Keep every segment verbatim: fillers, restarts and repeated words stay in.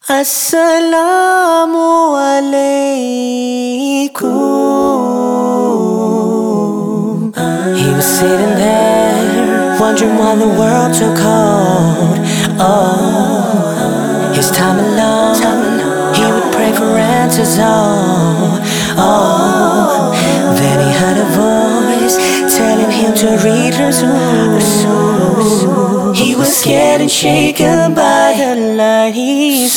Assalamu alaikum. He was sitting there, wondering why the world took hold. Oh, his time alone, he would pray for answers. Oh, oh. Then he heard a voice telling him to read Rasul. He was scared and shaken by the light he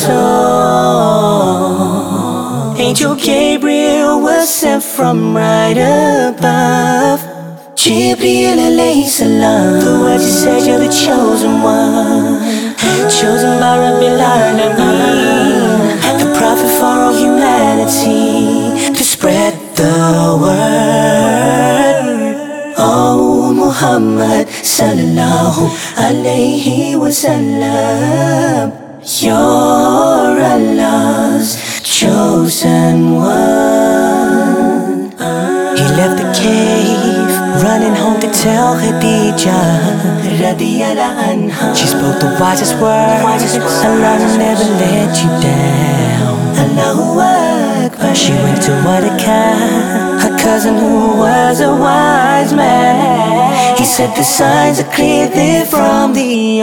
saw. Angel Gabriel was sent from right above. Jibreel alayhi salam, the words he said, you're the chosen one, chosen by Rabbil Alameen, the prophet for all humanity, to spread the word. Oh Muhammad sallallahu alayhi wa sallam, you're Allah's chosen one. He left the cave, running home to tell Khadijah radiyallahu anha. She spoke the wisest words, Allah will never let you down. Allahu Akbar. She went to Wadaka, her cousin who was a wise man. He said the signs are clear, they're from the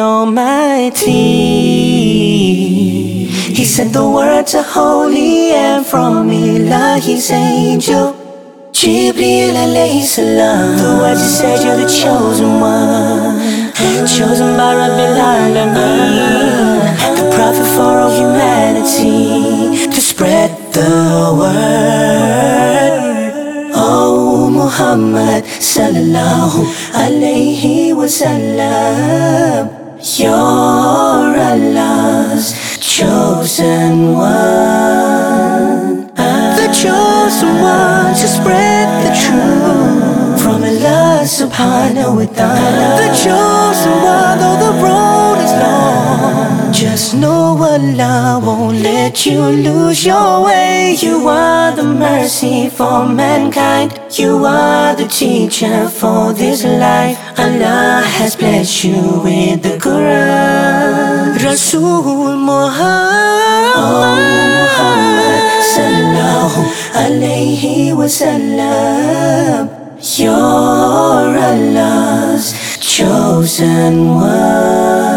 Almighty. He said the words are holy and from Ilahi's angel Jibreel alayhi salam. The words he said, you're the chosen one, chosen by Rabbil Alameen, the prophet for all humanity, to spread the word. Oh Muhammad sallallahu alayhi wa sallam, you're Allah's chosen one. The chosen one to spread the truth from Allah subhanahu wa ta'ala. The chosen one, though the road is long, just know Allah won't let you lose your way. You are the mercy for mankind, you are the teacher for this life. Allah has blessed you with the Quran. Rasul Muhammad, oh Muhammad sallallahu alayhi wa sallam, you're Allah's chosen one.